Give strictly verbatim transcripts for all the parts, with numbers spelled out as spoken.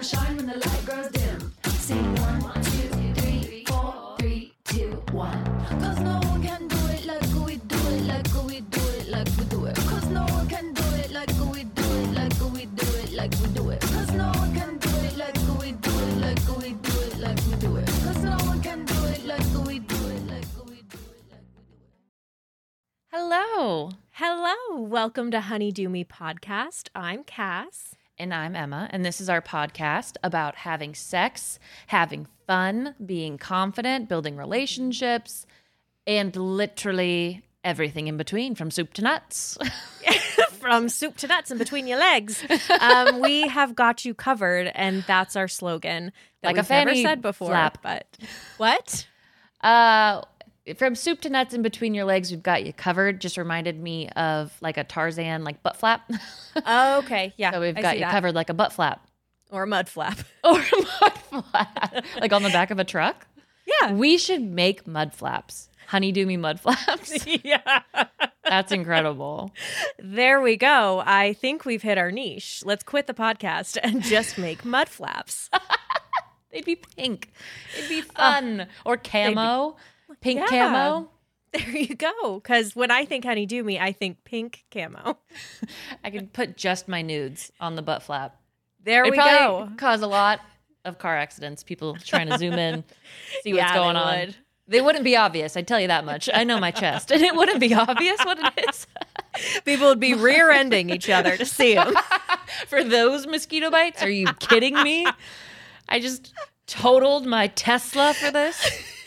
gonna shine when the light grows dim. Sing one, two, three, four, three, two, one. Cause no one can do it like we do it, like we do it, like we do it. Cause no one can do it like we do it, like we do it, like we do it. Cause no one can do it like we do it, like we do it, like we do it. Cause no one can do it like we do it, like we do it, like we do it. Hello. Hello. Welcome to Honey Do Me Podcast. I'm Cass. And I'm Emma, and this is our podcast about having sex, having fun, being confident, building relationships, and literally everything in between, from soup to nuts. From soup to nuts and between your legs. Um, we have got you covered, and that's our slogan. That Like a we've never fanny said before. flap. But what? Uh, from soup to nuts in between your legs, we've got you covered. Just reminded me of like a Tarzan, like butt flap. Oh, okay. Yeah. So we've I got see you that. covered like a butt flap. Or a mud flap. Or a mud flap. Like on the back of a truck. Yeah. We should make mud flaps. Honey Do Me mud flaps. Yeah. That's incredible. There we go. I think we've hit our niche. Let's quit the podcast and just make mud flaps. They'd be pink. It'd be fun. Or camo. Pink Yeah. camo. There you go. Because when I think Honey Do Me, I think pink camo. I could put just my nudes on the butt flap. There It'd we probably go. cause a lot of car accidents. People trying to zoom in, see what's Yeah, going they on. would. They wouldn't be obvious. I tell you that much. I know my chest, and it wouldn't be obvious what it is. People would be rear-ending each other to see them. For those mosquito bites, are you kidding me? I just totaled my Tesla for this.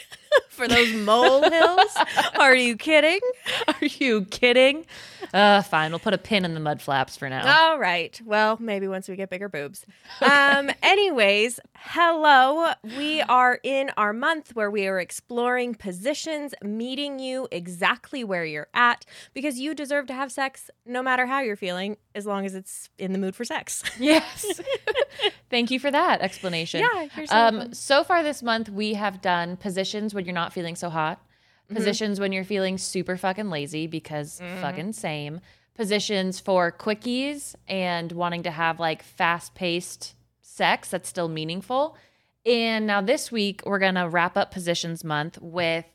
For those molehills? Are you kidding? Are you kidding? Uh, fine. We'll put a pin in the mud flaps for now. All right. Well, maybe once we get bigger boobs. Um, anyways, hello. We are in our month where we are exploring positions, meeting you exactly where you're at, because you deserve to have sex no matter how you're feeling, as long as it's in the mood for sex. Yes. Thank you for that explanation. Yeah, you're so um, welcome. so far this month, we have done positions when you're not feeling so hot, Mm-hmm. positions when you're feeling super fucking lazy because fucking same, positions for quickies and wanting to have like fast-paced sex that's still meaningful. And now this week, we're going to wrap up positions month with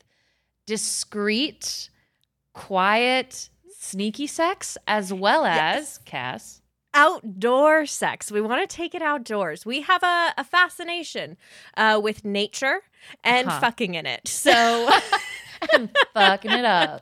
discreet, quiet, sneaky sex, as well as, Cass, Outdoor sex. We want to take it outdoors. We have a, a fascination uh, with nature and Uh-huh. fucking in it. So... I'm fucking it up.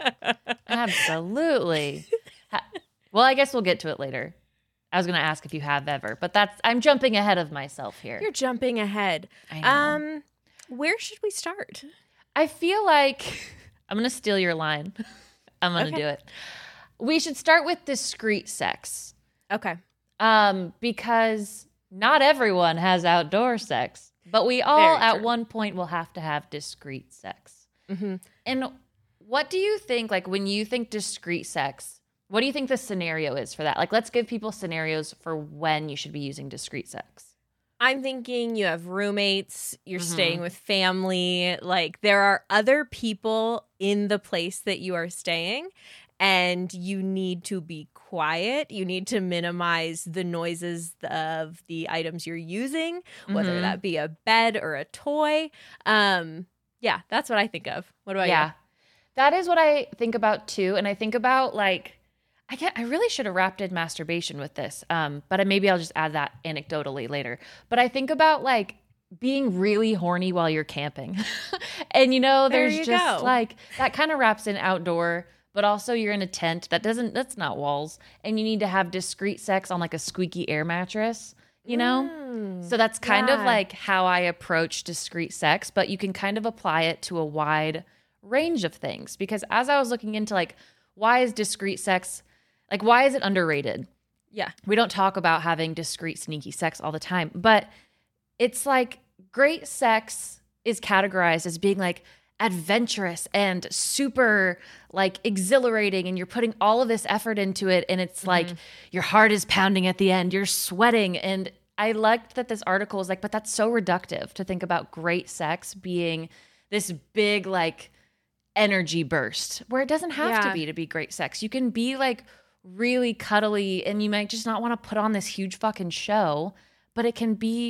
Absolutely. Ha- Well, I guess we'll get to it later. I was going to ask if you have ever, but that's I'm jumping ahead of myself here. You're jumping ahead. I know. Um, where should we start? I feel like I'm going to steal your line. I'm going to Okay. do it. We should start with discreet sex. Okay. Um, because not everyone has outdoor sex, but we all Very at true. one point will have to have discreet sex. Mm-hmm. And what do you think, like when you think discreet sex, what do you think the scenario is for that? Like, let's give people scenarios for when you should be using discreet sex. I'm thinking you have roommates, you're Mhm. staying with family, like there are other people in the place that you are staying, and you need to be quiet. You need to minimize the noises of the items you're using, whether Mhm. that be a bed or a toy. Um, yeah, that's what I think of. What about Yeah. That is what I think about too. And I think about like, I get, I really should have wrapped in masturbation with this. Um, but I, maybe I'll just add that anecdotally later. But I think about like being really horny while you're camping. And you know, There there's you just go. like, that kind of wraps in outdoor, but also you're in a tent that doesn't, that's not walls. And you need to have discreet sex on like a squeaky air mattress, you know? Mm, So that's kind of yeah. like how I approach discreet sex, but you can kind of apply it to a wide range of things. Because as I was looking into like, why is discreet sex, like why is it underrated? yeah. We don't talk about having discreet, sneaky sex all the time, but it's like great sex is categorized as being like adventurous and super like exhilarating, and you're putting all of this effort into it, and it's like your heart is pounding at the end, you're sweating. And I liked that this article was like, but that's so reductive to think about great sex being this big like energy burst, where it doesn't have to Yeah. be to be great sex. You can be like really cuddly, and you might just not want to put on this huge fucking show, but it can be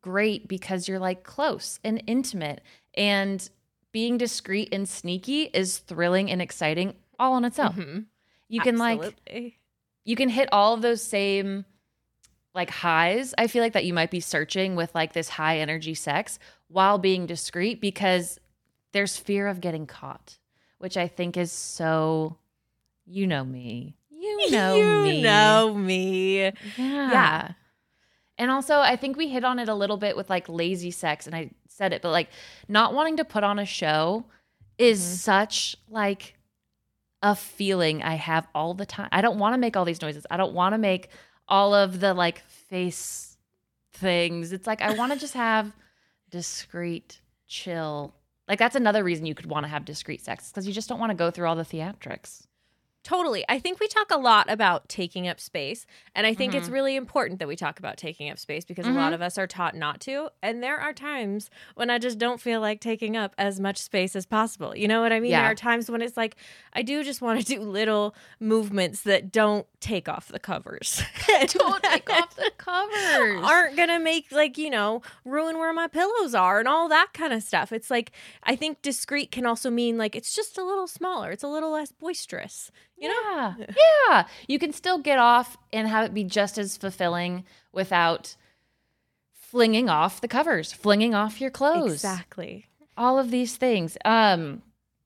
great because you're like close and intimate, and being discreet and sneaky is thrilling and exciting all on its own. Mm-hmm. You can Absolutely. like, you can hit all of those same like highs. I feel like that you might be searching with like this high energy sex while being discreet, because there's fear of getting caught, which I think is so, you know me. You know you me. know me. Yeah. Yeah. And also, I think we hit on it a little bit with like lazy sex, and I said it, but like not wanting to put on a show is Mhm. such like a feeling I have all the time. I don't want to make all these noises. I don't want to make all of the like face things. It's like I want to just have discreet, chill. Like that's another reason you could want to have discreet sex, because you just don't want to go through all the theatrics. Totally. I think we talk a lot about taking up space, and I think it's Mhm. really important that we talk about taking up space, because Mhm. a lot of us are taught not to, and there are times when I just don't feel like taking up as much space as possible. You know what I mean? Yeah. There are times when it's like I do just want to do little movements that don't take off the covers. Don't take off the covers. Aren't gonna make like, you know, ruin where my pillows are and all that kind of stuff. It's like I think discreet can also mean like it's just a little smaller, it's a little less boisterous. You know? Yeah. Yeah. You can still get off and have it be just as fulfilling without flinging off the covers, flinging off your clothes. Exactly. All of these things. Um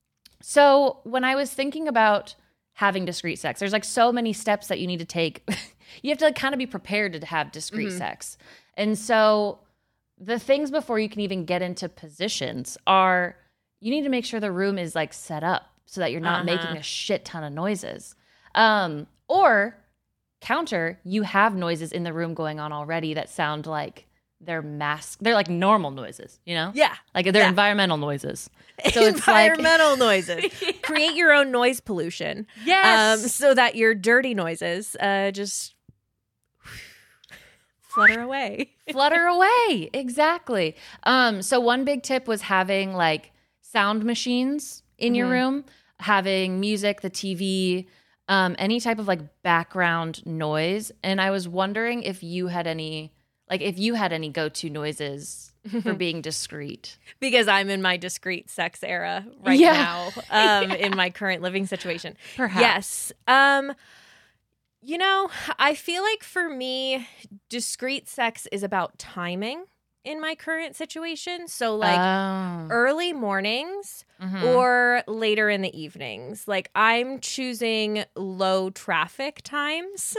so when I was thinking about having discreet sex, there's like so many steps that you need to take. You have to like kind of be prepared to have discreet Mhm. sex. And so the things before you can even get into positions are you need to make sure the room is like set up so that you're not Uh-huh. making a shit ton of noises. Um, or counter, you have noises in the room going on already that sound like they're mask. They're like normal noises, you know? Yeah. Like they're Yeah. environmental noises. So it's like environmental noises. Create your own noise pollution. yes. Um, so that your dirty noises uh, just flutter away. Flutter away. Exactly. Um, so one big tip was having like sound machines in your Mhm. room, having music, the T V, um, any type of like background noise. And I was wondering if you had any, like if you had any go-to noises for being discreet. Because I'm in my discreet sex era right Yeah. now um, in my current living situation. Perhaps. Yes. Um, you know, I feel like for me, discreet sex is about timing in my current situation. So, like, oh. early mornings Mhm. or later in the evenings. Like, I'm choosing low traffic times.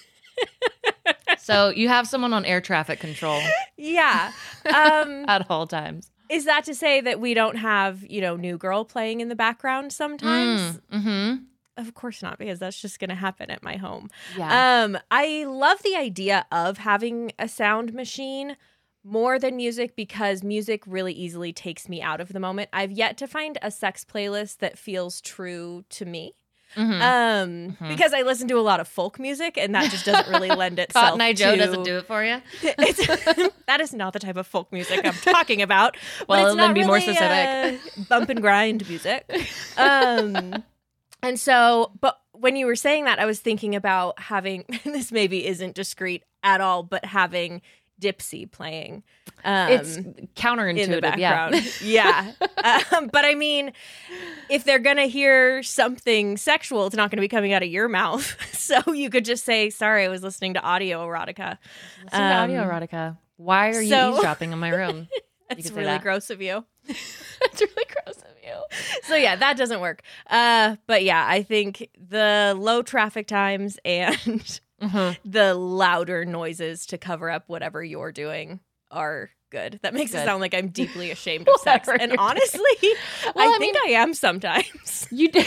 So you have someone on air traffic control Yeah. Um, at all times. is that to say that we don't have, you know, New Girl playing in the background sometimes? Mm, mm-hmm. Of course not, because that's just going to happen at my home. Yeah. Um, I love the idea of having a sound machine more than music, because music really easily takes me out of the moment. I've yet to find a sex playlist that feels true to me. Mhm. Um, Mhm. because I listen to a lot of folk music, and that just doesn't really lend itself. Cotton Eye Joe to... doesn't do it for you. It's, that is not the type of folk music I'm talking about. But Well, it's let not me be more really, specific. uh, bump and grind music. Um, and so, but when you were saying that, I was thinking about having this. Maybe isn't discreet at all, but having Dipsy playing. Um, It's counterintuitive. in the Yeah. background. Yeah. um, but I mean, if they're going to hear something sexual, it's not going to be coming out of your mouth. So you could just say, sorry, I was listening to audio erotica. Listen to audio Um, erotica. Why are you so- eavesdropping in my room? It's could say really that. gross of you. It's really gross of you. So yeah, that doesn't work. Uh, but yeah, I think the low traffic times and Mhm. the louder noises to cover up whatever you're doing are good. That makes it Good. sound like I'm deeply ashamed of sex. Whatever And you're honestly, Well, I, I think I am sometimes. You did.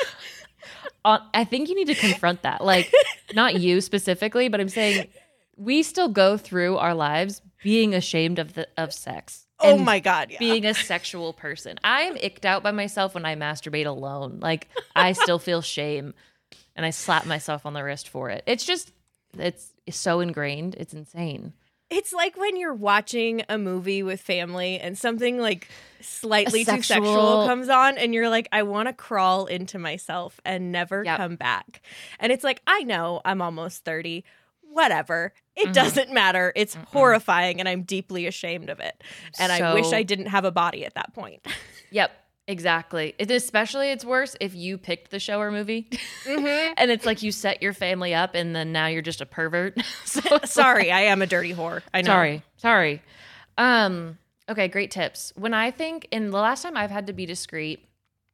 Uh, I think you need to confront that. Like, not you specifically, but I'm saying we still go through our lives being ashamed of the of sex. Oh and my God. Yeah. being a sexual person. I'm icked out by myself when I masturbate alone. Like, I still feel shame and I slap myself on the wrist for it. It's just, it's so ingrained. It's insane. It's like when you're watching a movie with family and something like slightly A too sexual- sexual comes on and you're like, I want to crawl into myself and never Yep. come back. And it's like, I know I'm almost thirty. whatever. It Mhm. doesn't matter. It's Mm-mm. horrifying, and I'm deeply ashamed of it. And I wish So- I didn't have a body at that point. Yep, exactly. It, especially it's worse if you picked the show or movie. Mhm. And it's like you set your family up and then now you're just a pervert. So it's Sorry, I am a dirty whore. I know. Sorry, sorry. Um, okay, great tips. When I think in the last time I've had to be discreet,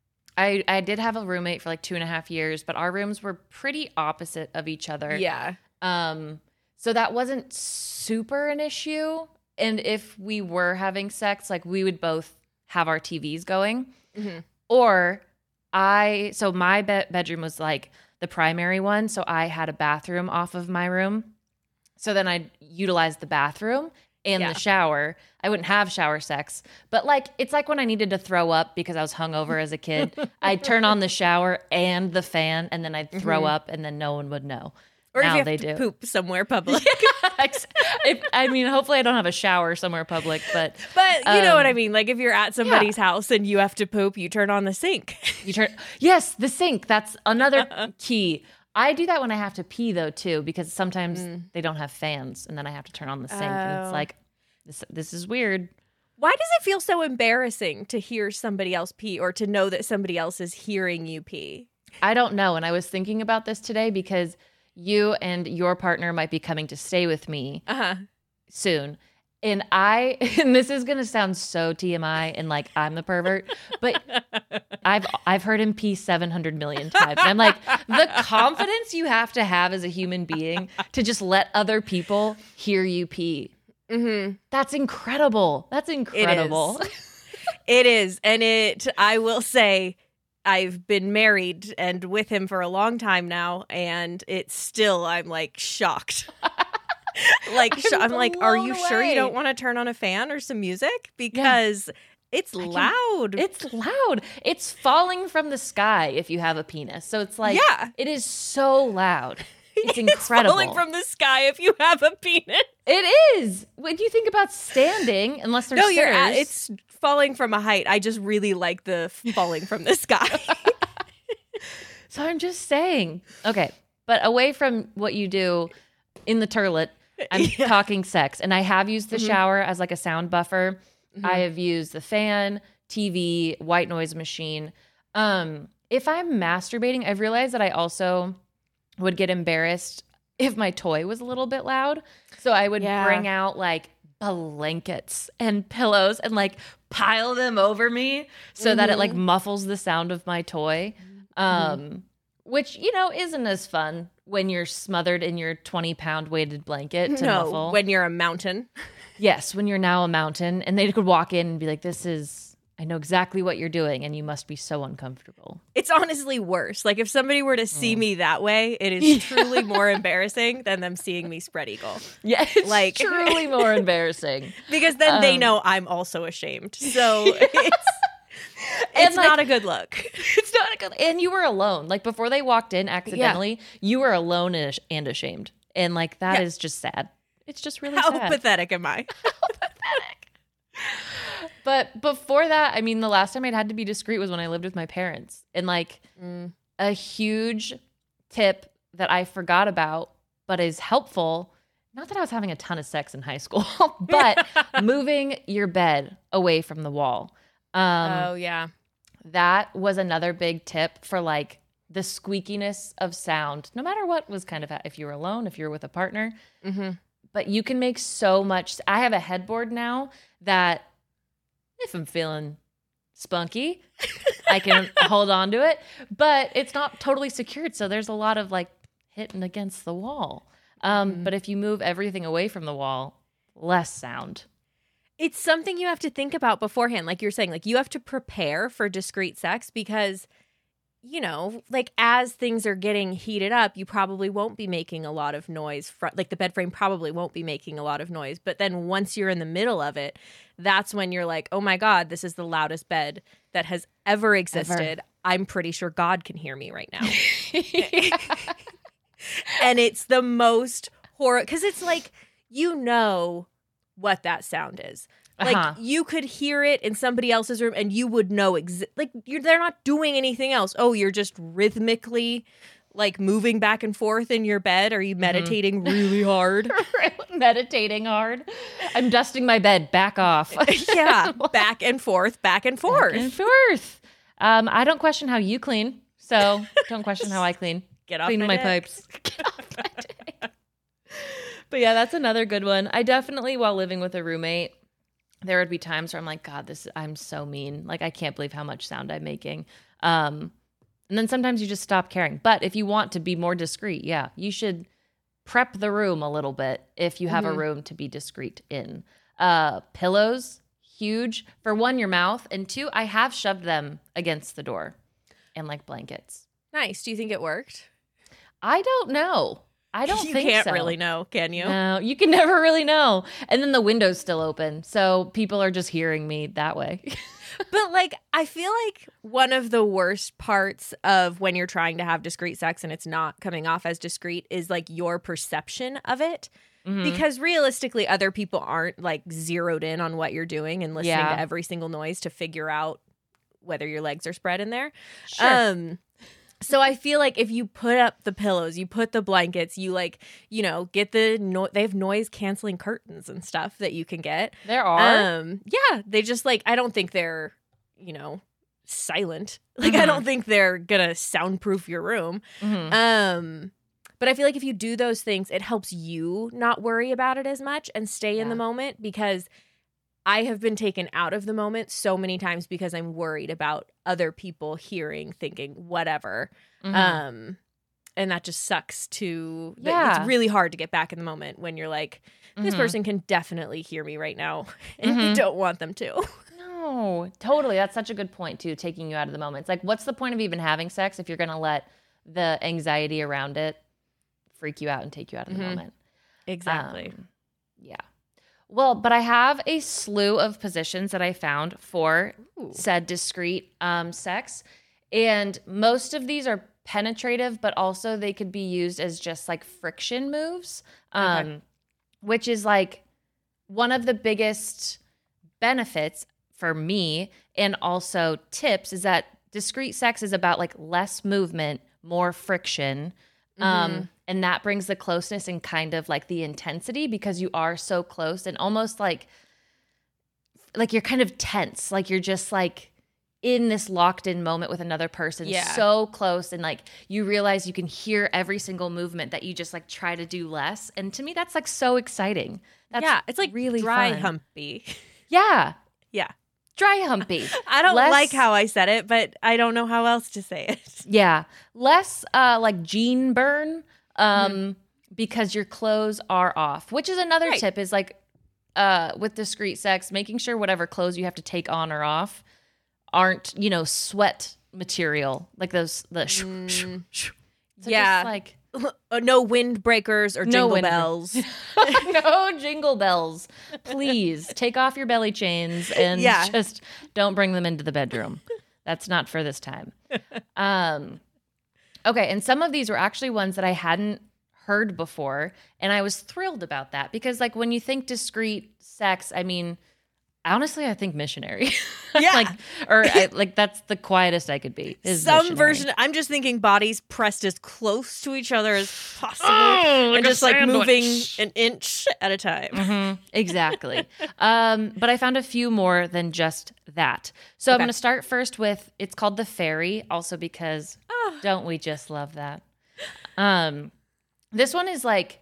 I I did have a roommate for like two and a half years, but our rooms were pretty opposite of each other. Yeah. Um, so that wasn't super an issue. And if we were having sex, like we would both have our T Vs going. Mhm. Or I, so my be- bedroom was like the primary one. So I had a bathroom off of my room. So then I'd utilize the bathroom and Yeah. the shower. I wouldn't have shower sex, but like it's like when I needed to throw up because I was hungover as a kid. I'd turn on the shower and the fan, and then I'd throw Mhm. up, and then no one would know. Or Now if you have they to do. poop somewhere public. if, I mean, hopefully I don't have a shower somewhere public, but But you know what I Um, mean? Like if you're at somebody's house and you have to poop, you turn on the sink. you turn. Yes, the sink. That's another key. I do that when I have to pee though too, because sometimes Mm. they don't have fans, and then I have to turn on the sink, and Oh. it's like this. This is weird. Why does it feel so embarrassing to hear somebody else pee or to know that somebody else is hearing you pee? I don't know. And I was thinking about this today because you and your partner might be coming to stay with me Uh-huh. soon. And I, and this is going to sound so T M I and like I'm the pervert, but I've, I've heard him pee seven hundred million times. And I'm like, the confidence you have to have as a human being to just let other people hear you pee. Mm-hmm. That's incredible. That's incredible. It is. And it, I will say, I've been married and with him for a long time now, and it's still, I'm like shocked. like, sh- I'm I'm like, are you blown sure you away. don't want to turn on a fan or some music? Because it's can- loud. It's loud. It's falling from the sky if you have a penis. So it's like, Yeah. it is so loud. It's It's incredible. falling from the sky if you have a penis. It is. When you think about standing, unless there's No, you're at, stairs, it's falling from a height. I just really like the falling from the sky. So I'm just saying. Okay. But away from what you do in the turlet, I'm Yeah. talking sex. And I have used the Mhm. shower as like a sound buffer. Mhm. I have used the fan, T V, white noise machine. Um, if I'm masturbating, I've realized that I also would get embarrassed if my toy was a little bit loud. So I would Yeah. bring out like blankets and pillows and like pile them over me so that it like Mhm. muffles the sound of my toy. Um, which, you know, isn't as fun when you're smothered in your twenty pound weighted blanket to No, muffle. when you're a mountain. Yes, when you're now a mountain, and they could walk in and be like, this is, I know exactly what you're doing, and you must be so uncomfortable. It's honestly worse. Like if somebody were to see Mm. me that way, it is truly more embarrassing than them seeing me spread eagle. Yeah, it's Like- truly more embarrassing. Because then they Um, know I'm also ashamed. So it's And, it's like, not a good look. It's not a good, and you were alone. Like before they walked in accidentally, you were alone and, ash- and ashamed. And like that Yeah. is just sad. It's just really How sad. pathetic am I? But before that, I mean, the last time I'd had to be discreet was when I lived with my parents. And like Mm. a huge tip that I forgot about, but is helpful. Not that I was having a ton of sex in high school, but moving your bed away from the wall. Um, oh yeah. That was another big tip for like the squeakiness of sound, no matter what was kind of, if you were alone, if you were with a partner. Mm-hmm. But you can make so much. I have a headboard now that if I'm feeling spunky, I can hold on to it, but it's not totally secured. So there's a lot of like hitting against the wall. Um, Mhm. But if you move everything away from the wall, less sound. It's something you have to think about beforehand. Like you're saying, like you have to prepare for discreet sex because, you know, like as things are getting heated up, you probably won't be making a lot of noise. Fr- like the bed frame probably won't be making a lot of noise. But then once you're in the middle of it, that's when you're like, oh my God, this is the loudest bed that has ever existed. I'm pretty sure God can hear me right now. And it's the most horror because it's like, you know what that sound is. Like Uh-huh. you could hear it in somebody else's room and you would know exa- like you're they're not doing anything else. Oh, you're just rhythmically like moving back and forth in your bed? Are you meditating mm-hmm. really hard? Meditating hard. I'm dusting my bed. Back off. Yeah. Back and forth, back and forth. Back and forth. Um, I don't question how you clean, so don't question how I clean. Get off clean my, my dick. pipes. Get off my dick. But yeah, that's another good one. I definitely, while living with a roommate, there would be times where I'm like, God, this I'm so mean. Like, I can't believe how much sound I'm making. Um, and then sometimes you just stop caring. But if you want to be more discreet, yeah, you should prep the room a little bit if you have mm-hmm. a room to be discreet in. Uh, pillows, huge. For one, your mouth. And two, I have shoved them against the door and like blankets. Nice. Do you think it worked? I don't know. I don't you think can't so. really know, can you? No, you can never really know. And then the window's still open, so people are just hearing me that way. But like, I feel like one of the worst parts of when you're trying to have discreet sex and it's not coming off as discreet is like your perception of it. Mm-hmm. Because realistically, other people aren't like zeroed in on what you're doing and listening yeah. to every single noise to figure out whether your legs are spread in there. Sure. Um, So I feel like if you put up the pillows, you put the blankets, you like, you know, get the no- they have noise canceling curtains and stuff that you can get. There are. Um, yeah, they just like I don't think they're, you know, silent. Like mm-hmm. I don't think they're gonna soundproof your room. Mm-hmm. Um, but I feel like if you do those things, it helps you not worry about it as much and stay yeah. in the moment because I have been taken out of the moment so many times because I'm worried about other people hearing, thinking whatever. Mm-hmm. Um, and that just sucks to, yeah. it's really hard to get back in the moment when you're like, this mm-hmm. person can definitely hear me right now and mm-hmm. you don't want them to. No, totally. That's such a good point too, taking you out of the moment. It's like, what's the point of even having sex if you're going to let the anxiety around it freak you out and take you out of the mm-hmm. moment? Exactly. Um, yeah. Well, but I have a slew of positions that I found for Ooh. said discreet um, sex. And most of these are penetrative, but also they could be used as just like friction moves, um, okay. which is like one of the biggest benefits for me and also tips is that discreet sex is about like less movement, more friction. Mm-hmm. Um, and that brings the closeness and kind of like the intensity because you are so close and almost like, like you're kind of tense. Like you're just like in this locked in moment with another person, yeah. so close. And like, you realize you can hear every single movement that you just like try to do less. And to me, that's like so exciting. That's yeah. It's like really dry fun. humpy. Yeah. Yeah. Dry humpy. I don't Less, like how I said it, but I don't know how else to say it. Yeah. Less uh, like gene burn um, mm. because your clothes are off, which is another right. tip is like uh, with discreet sex, making sure whatever clothes you have to take on or off aren't, you know, sweat material. Like those, the sh- mm. sh- sh- so yeah. just like no windbreakers or no jingle wind- bells. No jingle bells. Please take off your belly chains and yeah. just don't bring them into the bedroom. That's not for this time. Um, okay, and some of these were actually ones that I hadn't heard before, and I was thrilled about that because, like, when you think discreet sex, I mean, honestly, I think missionary. Yeah. like, or I, like that's the quietest I could be. Is Some missionary. version. I'm just thinking bodies pressed as close to each other as possible, Oh, like and a just like sandwich. moving an inch at a time. Mm-hmm. Exactly. um, but I found a few more than just that. So Okay. I'm going to start first with, it's called the fairy, also because Oh. don't we just love that? Um, this one is like,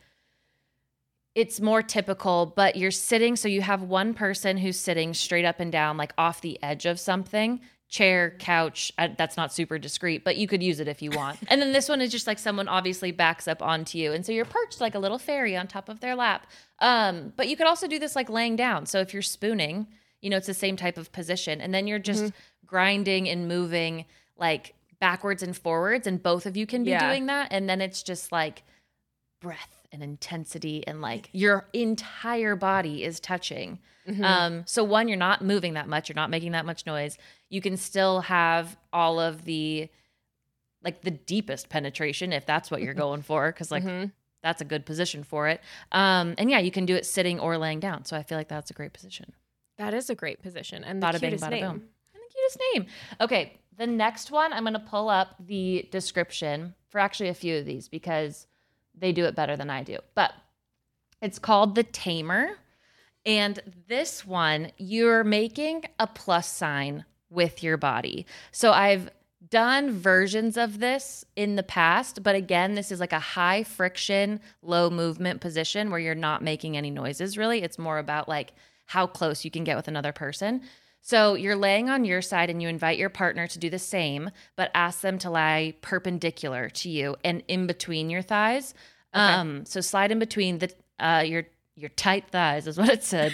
it's more typical, but you're sitting, so you have one person who's sitting straight up and down, like off the edge of something, chair, couch. Uh, that's not super discreet, but you could use it if you want. And then this one is just like someone obviously backs up onto you. And so you're perched like a little fairy on top of their lap. Um, but you could also do this like laying down. So if you're spooning, you know, it's the same type of position. And then you're just mm-hmm. grinding and moving like backwards and forwards. And both of you can be yeah. doing that. And then it's just like breath and intensity and like your entire body is touching. Mm-hmm. Um, so one, you're not moving that much. You're not making that much noise. You can still have all of the, like the deepest penetration if that's what you're going for. Cause like mm-hmm. that's a good position for it. Um, and yeah, you can do it sitting or laying down. So I feel like that's a great position. That is a great position. And Bada the bing, cutest bada name. boom. And the this name. Okay, the next one, I'm going to pull up the description for actually a few of these because they do it better than I do. But it's called the Tamer. And this one, you're making a plus sign with your body. So I've done versions of this in the past, but again, this is like a high friction, low movement position where you're not making any noises really. It's more about like how close you can get with another person. So you're laying on your side and you invite your partner to do the same, but ask them to lie perpendicular to you and in between your thighs. Okay. Um, so slide in between the uh, your your tight thighs is what it said.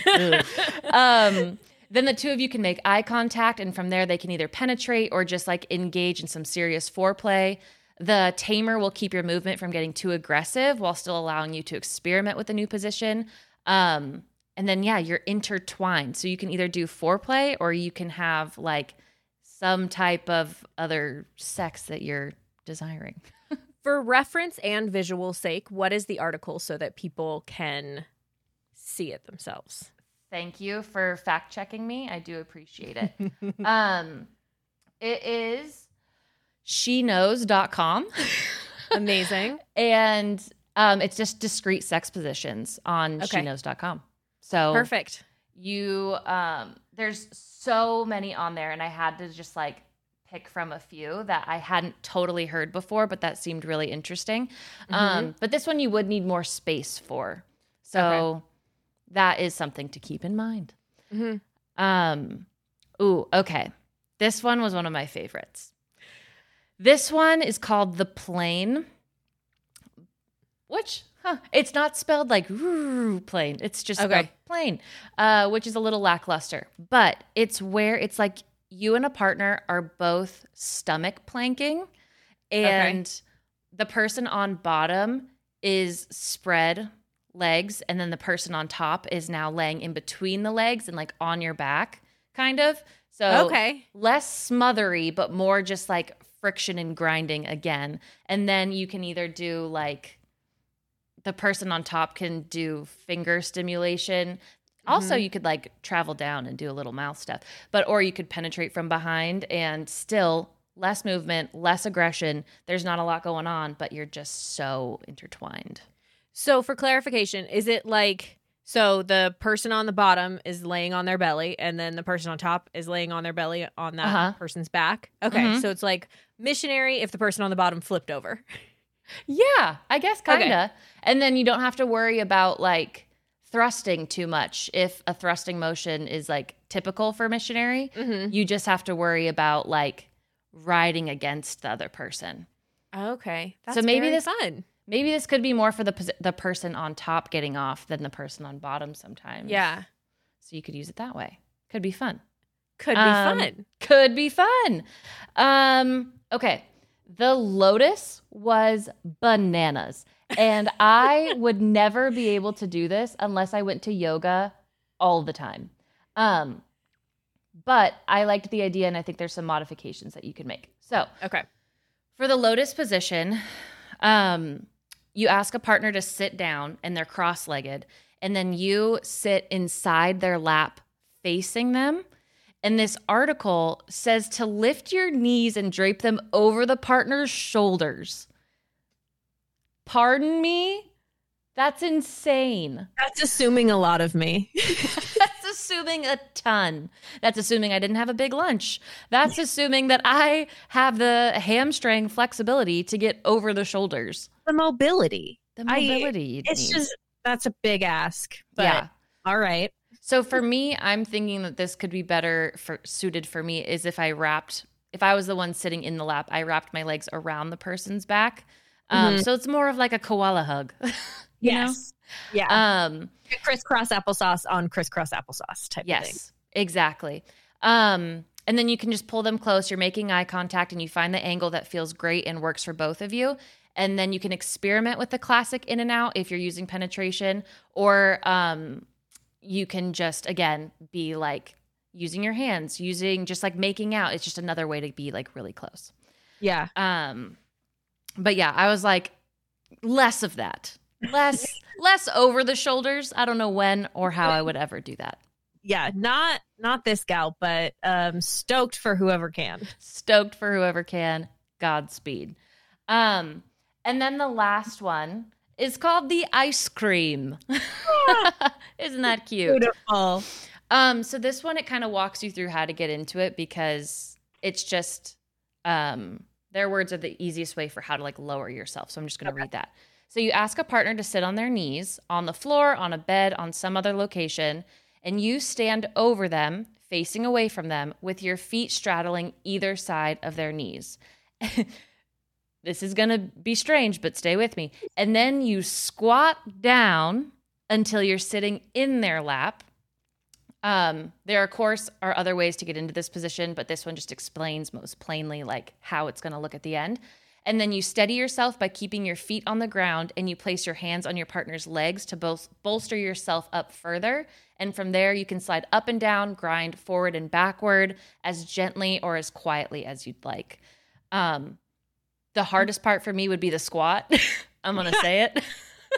um, then the two of you can make eye contact, and from there they can either penetrate or just like engage in some serious foreplay. The Tamer will keep your movement from getting too aggressive while still allowing you to experiment with a new position. Um, and then, yeah, you're intertwined. So you can either do foreplay or you can have like some type of other sex that you're desiring. For reference and visual sake, what is the article so that people can see it themselves? Thank you for fact checking me. I do appreciate it. um, it is she knows dot com. Amazing. And um, it's just discrete sex positions on Okay. she knows dot com. So Perfect. you, um, there's so many on there, and I had to just like pick from a few that I hadn't totally heard before, but that seemed really interesting. Mm-hmm. Um, but this one you would need more space for. So Okay. that is something to keep in mind. Mm-hmm. Um, ooh, okay. This one was one of my favorites. This one is called the Plane, which, huh, it's not spelled like "roo" plane. It's just Okay. spelled plane, uh, which is a little lackluster. But it's where it's like you and a partner are both stomach planking, and the person on bottom is spread legs, and then the person on top is now laying in between the legs and like on your back, kind of. So Okay. less smothery, but more just like friction and grinding again. And then you can either do like the person on top can do finger stimulation. Also, Mhm. you could like travel down and do a little mouth stuff, but or you could penetrate from behind and still less movement, less aggression. There's not a lot going on, but you're just so intertwined. So for clarification, is it like, so the person on the bottom is laying on their belly and then the person on top is laying on their belly on that Uh-huh. person's back? Okay. Mhm. So it's like missionary if the person on the bottom flipped over. Yeah, I guess kind of. Okay. And then you don't have to worry about like thrusting too much. If a thrusting motion is like typical for missionary, Mm-hmm. you just have to worry about like riding against the other person. Okay. That's So maybe very this- fun. Maybe this could be more for the pos- the person on top getting off than the person on bottom sometimes. Yeah. So you could use it that way. Could be fun. Could be Um, fun. Could be fun. Um, okay. The Lotus was bananas. And I would never be able to do this unless I went to yoga all the time. Um, but I liked the idea, and I think there's some modifications that you can make. So Okay. for the Lotus position, um, you ask a partner to sit down, and they're cross-legged, and then you sit inside their lap facing them. And this article says to lift your knees and drape them over the partner's shoulders. Pardon me? That's insane. That's assuming a lot of me. That's assuming a ton. That's assuming I didn't have a big lunch. That's assuming that I have the hamstring flexibility to get over the shoulders. The mobility. The I- mobility. you'd It's need. just, that's a big ask. But yeah. all right. So for me, I'm thinking that this could be better for suited for me is if I wrapped, if I was the one sitting in the lap, I wrapped my legs around the person's back. Um, Mhm. So it's more of like a koala hug. you know? Yes. Yeah. Um, crisscross applesauce on crisscross applesauce type of thing. yes, exactly. Um, and then you can just pull them close. You're making eye contact and you find the angle that feels great and works for both of you. And then you can experiment with the classic in and out if you're using penetration, or um, you can just, again, be like using your hands, using just like making out. It's just another way to be like really close. Yeah. Um, but yeah, I was like, less of that, less, less over the shoulders. I don't know when or how I would ever do that. yeah, not not this gal, but um, stoked for whoever can. Stoked for whoever can. Godspeed. Um, and then the last one is called the ice cream. Isn't that cute? Beautiful. Um, so this one, it kind of walks you through how to get into it because it's just, um, their words are the easiest way for how to like lower yourself. So I'm just going to Okay. read that. So you ask a partner to sit on their knees, on the floor, on a bed, on some other location, and you stand over them, facing away from them, with your feet straddling either side of their knees. This is going to be strange, but stay with me. And then you squat down until you're sitting in their lap. Um, there, of course, are other ways to get into this position, but this one just explains most plainly like how it's going to look at the end. And then you steady yourself by keeping your feet on the ground, and you place your hands on your partner's legs to both bolster yourself up further. And from there, you can slide up and down, grind forward and backward as gently or as quietly as you'd like. Um, the hardest part for me would be the squat. I'm going to say it.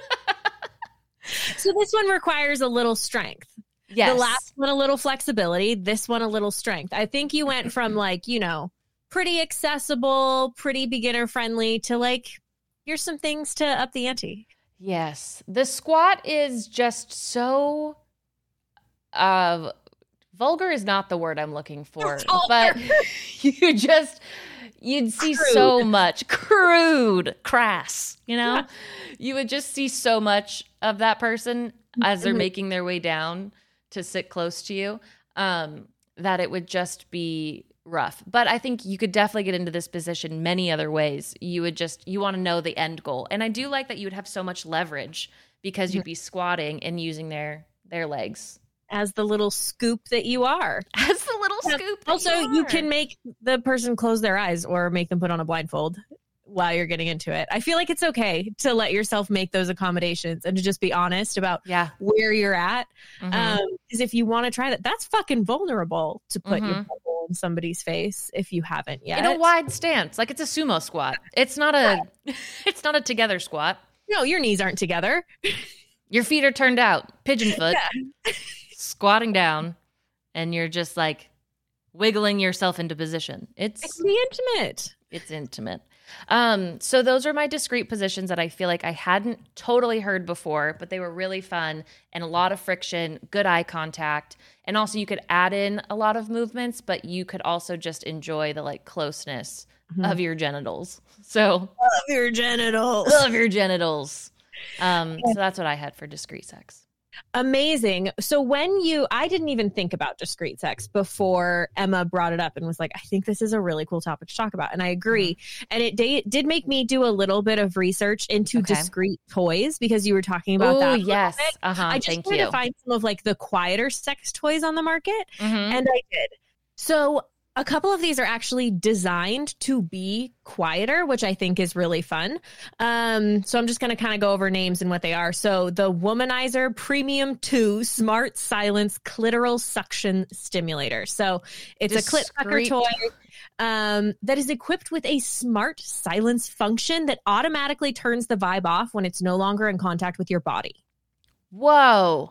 So this one requires a little strength. Yes. The last one, a little flexibility. This one, a little strength. I think you went from like, you know, pretty accessible, pretty beginner friendly to like, here's some things to up the ante. Yes. The squat is just so uh vulgar is not the word I'm looking for, but you just you'd see Crude. so much crude, crass, you know? Yeah. You would just see so much of that person as they're Mhm. making their way down to sit close to you, um, that it would just be rough. But I think you could definitely get into this position many other ways. You would just, you want to know the end goal. And I do like that you would have so much leverage because you'd be squatting and using their their legs. As the little scoop that you are. As the little Yeah. scoop. that Also, you are. can make the person close their eyes or make them put on a blindfold while you're getting into it. I feel like it's okay to let yourself make those accommodations and to just be honest about Yeah. where you're at. Mhm. Um, because if you want to try that, that's fucking vulnerable to put your Mhm. bubble in somebody's face if you haven't yet. In a wide stance, like it's a sumo squat. It's not a, it's not a together squat. No, your knees aren't together. Your feet are turned out, pigeon foot, squatting down, and you're just like wiggling yourself into position. It It's can be intimate. it's intimate. Um, so those are my discrete positions that I feel like I hadn't totally heard before, but they were really fun and a lot of friction, good eye contact. And also you could add in a lot of movements, but you could also just enjoy the like closeness Mhm. of your genitals. So Love your genitals. of your genitals. Um, so that's what I had for discrete sex. Amazing. So when you, I didn't even think about discrete sex before Emma brought it up and was like, I think this is a really cool topic to talk about. And I agree. And it da- did make me do a little bit of research into Okay. discrete toys because you were talking about Oh, that. a little yes. bit. Uh-huh. I just Thank wanted you. to find some of like the quieter sex toys on the market. Mhm. And I did. So a couple of these are actually designed to be quieter, which I think is really fun. Um, so I'm just going to kind of go over names and what they are. So the Womanizer Premium two Smart Silence Clitoral Suction Stimulator. So it's a clit sucker Discreet. toy um, that is equipped with a smart silence function that automatically turns the vibe off when it's no longer in contact with your body. Whoa.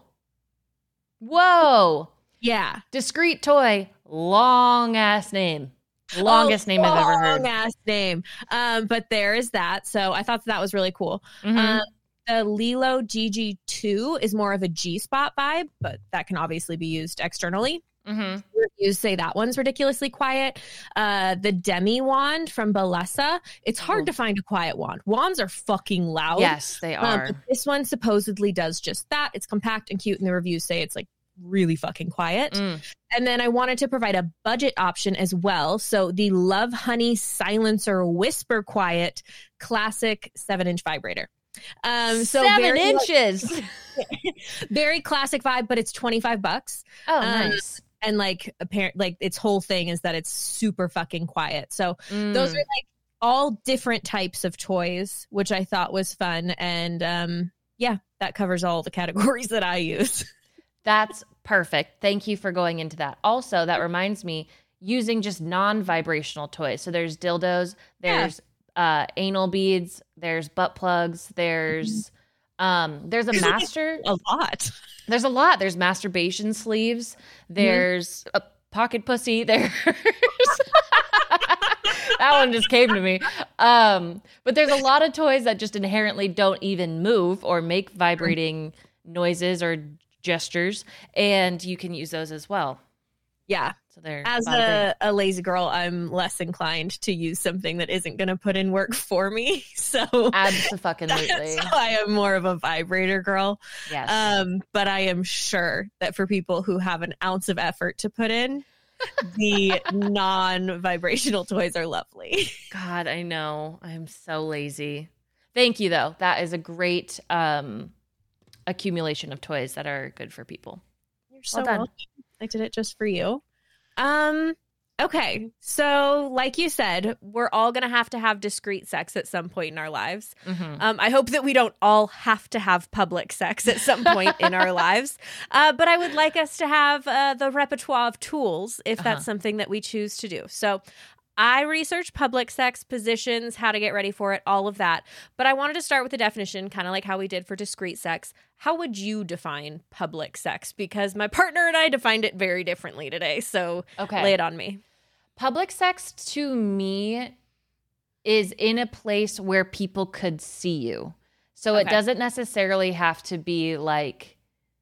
Whoa. Yeah. Discreet toy, long ass name. Longest Oh, name I've ever heard. Long ass name. Um, but there is that. So I thought that was really cool. Mhm. Um, the Lilo G G two is more of a G spot vibe, but that can obviously be used externally. Mhm. Reviews say that one's ridiculously quiet. Uh, the Demi wand from Bellesa. It's hard Oh. to find a quiet wand. Wands are fucking loud. Yes, they Um, are. but this one supposedly does just that. It's compact and cute, and the reviews say it's like really fucking quiet. Mm. And then I wanted to provide a budget option as well. So the Love Honey Silencer Whisper Quiet Classic seven inch vibrator. Um, so Seven very, inches. very classic vibe, but it's twenty-five bucks. Oh, Um, nice. And like apparent, like its whole thing is that it's super fucking quiet. So those Mm. are like all different types of toys, which I thought was fun. And um, yeah, that covers all the categories that I use. That's perfect. Thank you for going into that. Also, that reminds me using just non-vibrational toys. So there's dildos, there's uh, anal beads, there's butt plugs, there's Um, there's a master. A lot. There's a lot. There's masturbation sleeves. There's mm-hmm. a pocket pussy. There's that one just came to me. Um, but there's a lot of toys that just inherently don't even move or make vibrating noises or gestures, and you can use those as well. Yeah. So they're as a, a lazy girl, I'm less inclined to use something that isn't going to put in work for me. So absolutely, that's why I'm more of a vibrator girl. Yes. Um, but I am sure that for people who have an ounce of effort to put in, the non-vibrational toys are lovely. God, I know. I'm so lazy. Thank you, though. That is a great um, accumulation of toys that are good for people. You're so well done. welcome. I did it just for you. Um. Okay. So, like you said, We're all going to have to have discreet sex at some point in our lives. Mhm. Um, I hope that we don't all have to have public sex at some point in our lives. Uh, but I would like us to have uh, the repertoire of tools if that's Uh-huh. something that we choose to do. So I researched public sex positions, how to get ready for it, all of that. But I wanted to start with the definition, kind of like how we did for discreet sex. How would you define public sex? Because my partner and I defined it very differently today. So Okay. lay it on me. Public sex to me is in a place where people could see you. So it Okay. doesn't necessarily have to be like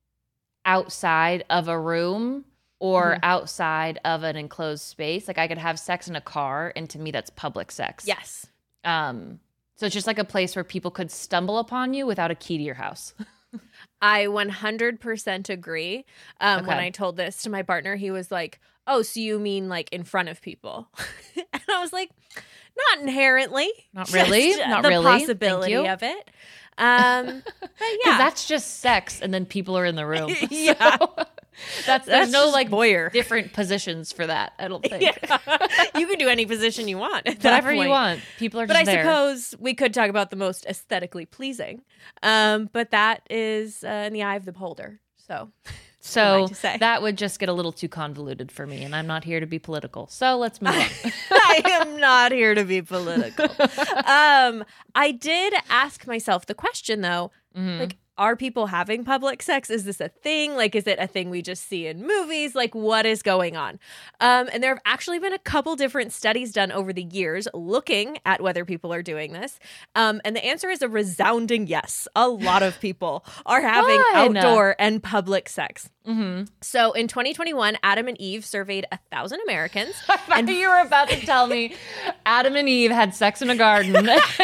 outside of a room or Mhm. outside of an enclosed space. Like I could have sex in a car, and to me that's public sex. Yes. Um so it's just like a place where people could stumble upon you without a key to your house. I one hundred percent agree. Um, When Okay. I told this to my partner, he was like, oh, so you mean like in front of people? And I was like, not inherently. Not really. Just Not the really. Thank possibility you. of it. Um, but Because yeah. that's just sex, and then people are in the room. Yeah. So that's there's That's no just like voyeur. different positions for that. I don't think. Yeah. You can do any position you want. at that Whatever you point. want. People are But just I there. suppose we could talk about the most aesthetically pleasing. Um, but that is uh, in the eye of the beholder. So So What am I to say? that would just get a little too convoluted for me, and I'm not here to be political. So let's move on. I am not here to be political. Um, I did ask myself the question though, Mhm. like, are people having public sex? Is this a thing? Like, is it a thing we just see in movies? Like, what is going on? Um, and there have actually been a couple different studies done over the years looking at whether people are doing this. Um, and the answer is a resounding yes. A lot of people are having Fun. outdoor and public sex. Mhm. So in twenty twenty-one, Adam and Eve surveyed a thousand Americans. I thought you were about to tell me Adam and Eve had sex in a garden.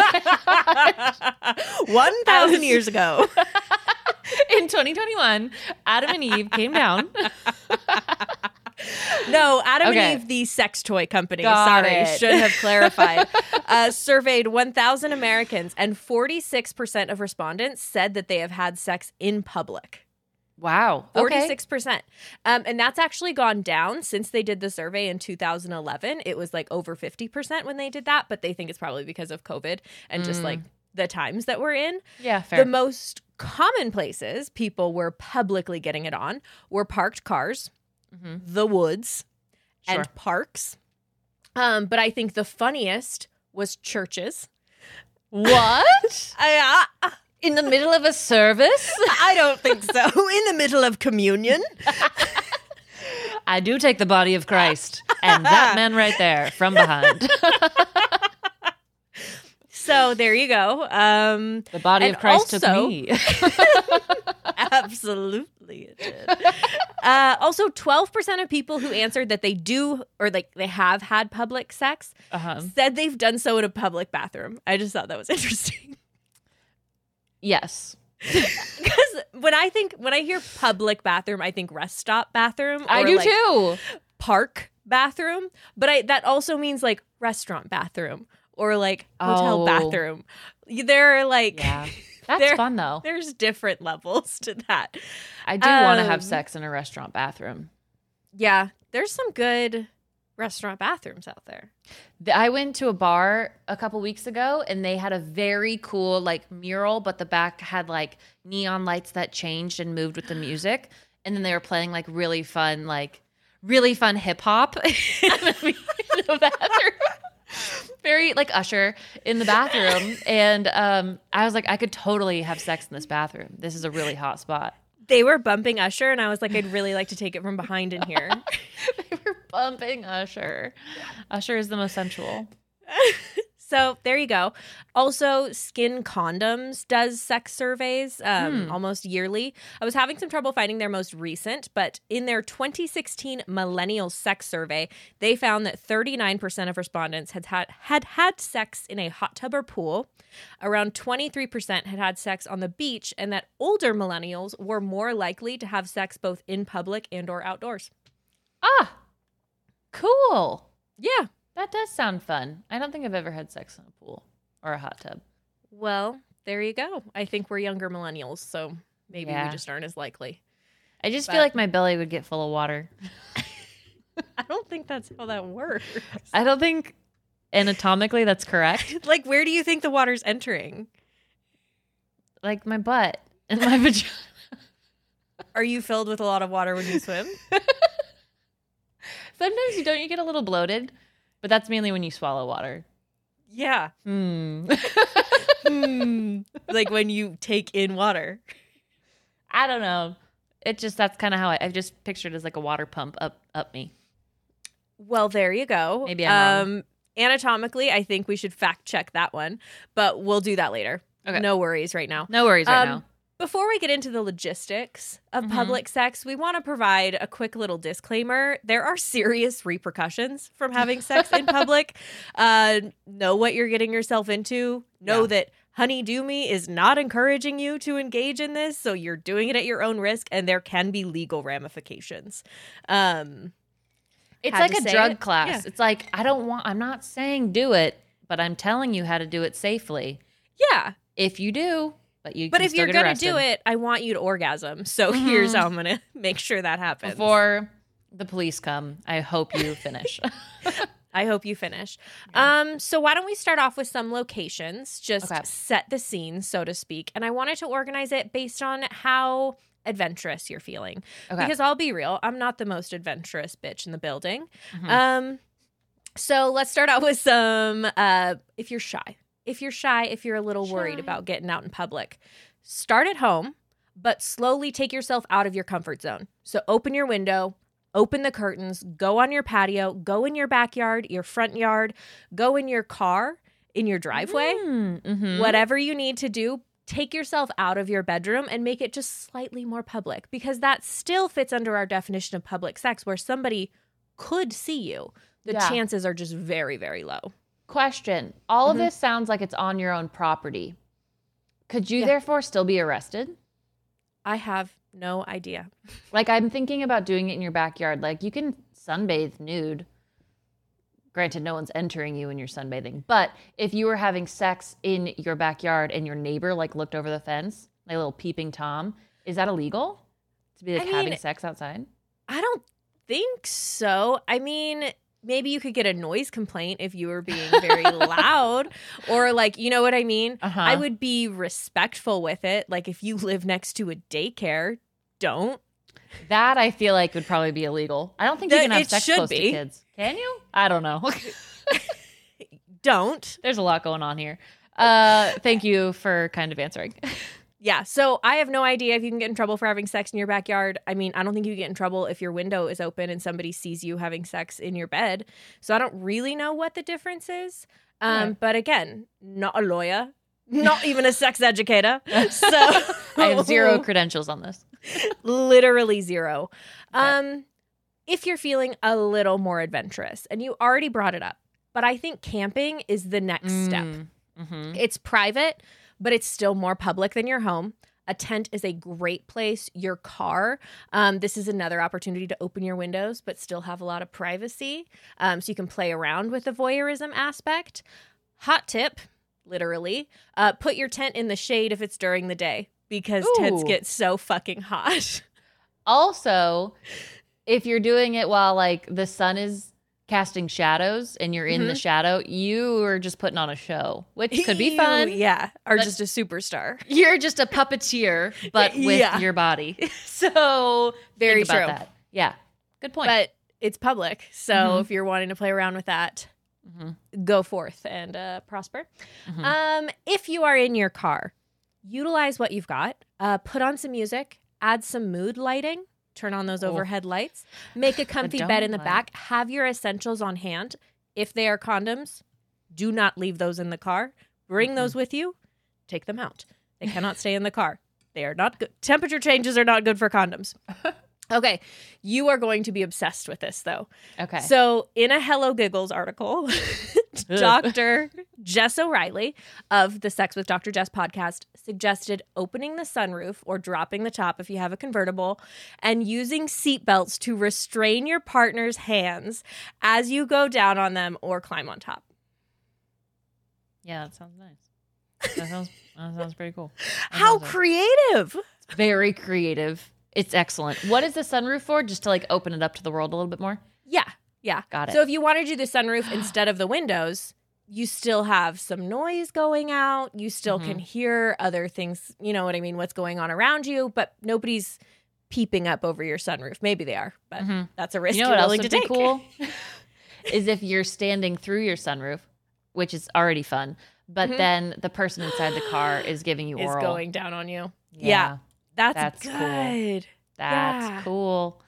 one thousand years ago. In twenty twenty-one, Adam and Eve came down. No, Adam Okay. and Eve, the sex toy company, Got sorry, it. should have clarified, uh, surveyed one thousand Americans, and forty-six percent of respondents said that they have had sex in public. Wow. Okay. forty-six percent. Um, and that's actually gone down since they did the survey in two thousand eleven. It was like over fifty percent when they did that, but they think it's probably because of COVID and just Mm. like the times that we're in. Yeah, fair. The most common places people were publicly getting it on were parked cars, Mhm. the woods, Sure. and parks. Um, but I think the funniest was churches. What? I, uh, In the middle of a service? I don't think so. In the middle of communion. I do take the body of Christ and that man right there from behind. So there you go. Um, The body And of Christ also- took me. absolutely it did. Uh, also, twelve percent of people who answered that they do or like they have had public sex Uh-huh. said they've done so in a public bathroom. I just thought that was interesting. Yes. Because when I think, when I hear public bathroom, I think rest stop bathroom. I or, do like, too. Park bathroom. But I that also means like restaurant bathroom or like hotel Oh. bathroom. There are like, Yeah. That's There- fun though. there's different levels to that. I do want to have Um, sex in a restaurant bathroom. Yeah, there's some good restaurant bathrooms out there. The- I went to a bar a couple weeks ago and they had a very cool like mural, but the back had like neon lights that changed and moved with the music. And then they were playing like really fun, like really fun hip hop in the in the bathroom. very like Usher in the bathroom. And um, I was like, I could totally have sex in this bathroom. This is a really hot spot. They were bumping Usher, and I was like, I'd really like to take it from behind in here. They were bumping Usher. Usher is the most sensual. So there you go. Also, Skin Condoms does sex surveys um, Hmm. almost yearly. I was having some trouble finding their most recent, but in their twenty sixteen Millennial Sex Survey, they found that thirty-nine percent of respondents had had, had had sex in a hot tub or pool. Around twenty-three percent had had sex on the beach, and that older millennials were more likely to have sex both in public and or outdoors. Ah, cool. Yeah. That does sound fun. I don't think I've ever had sex in a pool or a hot tub. Well, there you go. I think we're younger millennials, so maybe Yeah. we just aren't as likely. I just But- feel like my belly would get full of water. I don't think that's how that works. I don't think anatomically that's correct. Like, where do you think the water's entering? Like my butt and my vagina. Are you filled with a lot of water when you swim? Sometimes you don't you get a little bloated, but that's mainly when you swallow water. Yeah. Hmm. Hmm. Like when you take in water. I don't know. It just that's kind of how I, I've just pictured it as like a water pump up up me. Well, there you go. Maybe I'm um, Anatomically, I think we should fact check that one, but we'll do that later. Okay. No worries right now. No worries right Um, now. Before we get into the logistics of Mhm. public sex, we want to provide a quick little disclaimer. There are serious repercussions from having sex in public. Uh, know what you're getting yourself into. Know Yeah. that Honey Do Me is not encouraging you to engage in this, so you're doing it at your own risk, and there can be legal ramifications. Um, It's had like to a say drug it. class. Yeah. It's like I don't want I'm not saying do it, but I'm telling you how to do it safely. yeah, If you do, but you but can if still you're get gonna arrested do it, I want you to orgasm. So Mhm. here's how I'm gonna make sure that happens. before the police come, I hope you finish. I hope you finish. Um, so why don't we start off with some locations, just Okay. set the scene, so to speak. And I wanted to organize it based on how adventurous you're feeling. Okay. Because I'll be real, I'm not the most adventurous bitch in the building. Mhm. Um, so let's start out with some, uh, if you're shy, if you're shy, if you're a little worried Shy. about getting out in public, start at home, but slowly take yourself out of your comfort zone. So open your window, open the curtains, go on your patio, go in your backyard, your front yard, go in your car, in your driveway, Mm, mhm. whatever you need to do. Take yourself out of your bedroom and make it just slightly more public, because that still fits under our definition of public sex where somebody could see you. The Yeah. chances are just very, very low. Question. All Mhm. of this sounds like it's on your own property. Could you Yeah. therefore still be arrested? I have no idea. Like I'm thinking about doing it in your backyard. Like you can sunbathe nude. Granted, no one's entering you when you're sunbathing. But if you were having sex in your backyard and your neighbor like looked over the fence, like a little peeping Tom, is that illegal? To be like I having mean- sex outside? I don't think so. I mean, maybe you could get a noise complaint if you were being very loud, or like, you know what I mean? Uh-huh. I would be respectful with it. Like if you live next to a daycare, don't. That I feel like would probably be illegal. I don't think you That- can have it sex should close to be. kids. Can you? I don't know. Don't. There's a lot going on here. Uh, thank you for kind of answering. Yeah. So I have no idea if you can get in trouble for having sex in your backyard. I mean, I don't think you get in trouble if your window is open and somebody sees you having sex in your bed. So I don't really know what the difference is. Um, Okay. But again, not a lawyer, not even a sex educator. So I have zero credentials on this. literally zero. Okay. Um, if you're feeling a little more adventurous, and you already brought it up, but I think camping is the next step. Mm-hmm. It's private, but it's still more public than your home. A tent is a great place. Your car, um, this is another opportunity to open your windows, but still have a lot of privacy. Um, so you can play around with the voyeurism aspect. Hot tip, literally, uh, put your tent in the shade if it's during the day, because tents Ooh. get so fucking hot. Also, if you're doing it while like the sun is casting shadows and you're in the Mhm. shadow, you are just putting on a show, which could be fun. Ew, yeah, or But- just a superstar. You're just a puppeteer, but with Yeah. your body. So Very think about true. that. Yeah, good point. But it's public, so Mhm. if you're wanting to play around with that, mm-hmm. go forth and uh, prosper. Mm-hmm. Um, if you are in your car, utilize what you've got. Uh, put on some music. Add some mood lighting. Turn on those oh. overhead lights. Make a comfy bed in the light. back. Have your essentials on hand. If they are condoms, do not leave those in the car. Bring mm-hmm. those with you. Take them out. They cannot stay in the car. They are not good. Temperature changes are not good for condoms. Okay. You are going to be obsessed with this, though. Okay. So in a Hello Giggles article, Doctor Jess O'Reilly of the Sex with Doctor Jess podcast suggested opening the sunroof or dropping the top if you have a convertible and using seatbelts to restrain your partner's hands as you go down on them or climb on top. Yeah, that sounds nice. That sounds, that sounds pretty cool. That How nice. creative. It's very creative. It's excellent. What is the sunroof for? Just to like open it up to the world a little bit more? Yeah. Yeah. Got it. So if you want to do the sunroof instead of the windows, you still have some noise going out. You still mm-hmm. can hear other things, you know what I mean, what's going on around you, but nobody's peeping up over your sunroof. Maybe they are, but mm-hmm. that's a risk you know you're what willing else to would take. Be cool is if you're standing through your sunroof, which is already fun, but mm-hmm. then the person inside the car is giving you oral. Is going down on you. Yeah. yeah. That's, That's good. Cool. That's yeah. cool.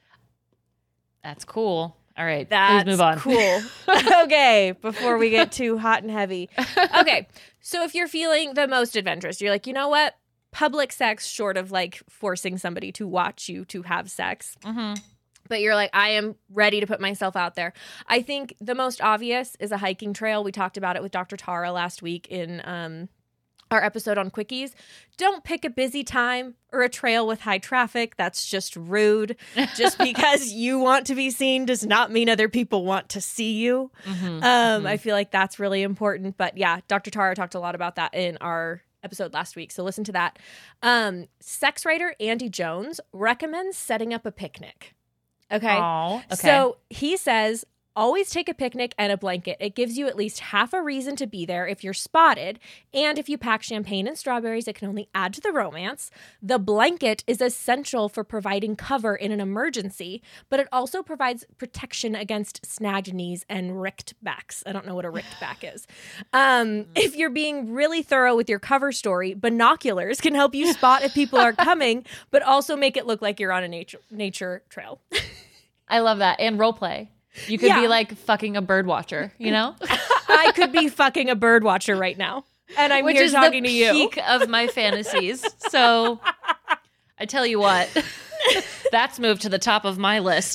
That's cool. All right. That's please move on. Cool. Okay. Before we get too hot and heavy. Okay. So if you're feeling the most adventurous, you're like, you know what? Public sex, short of like forcing somebody to watch you to have sex. Mm-hmm. But you're like, I am ready to put myself out there. I think the most obvious is a hiking trail. We talked about it with Doctor Tara last week in um, our episode on quickies. Don't pick a busy time or a trail with high traffic. That's just rude. Just because you want to be seen does not mean other people want to see you. Mm-hmm, um, mm-hmm. I feel like that's really important. But yeah, Doctor Tara talked a lot about that in our episode last week. So listen to that. Um, sex writer Andy Jones recommends setting up a picnic. Okay. Aww, okay. So he says, always take a picnic and a blanket. It gives you at least half a reason to be there if you're spotted. And if you pack champagne and strawberries, it can only add to the romance. The blanket is essential for providing cover in an emergency, but it also provides protection against snagged knees and ricked backs. I don't know what a ricked back is. Um, if you're being really thorough with your cover story, binoculars can help you spot if people are coming, but also make it look like you're on a nature nature trail. I love that. And role play. You could yeah. be like fucking a bird watcher, you know? I could be fucking a bird watcher right now. And I'm Which here is talking the to you. peak of my fantasies. So I tell you what, that's moved to the top of my list.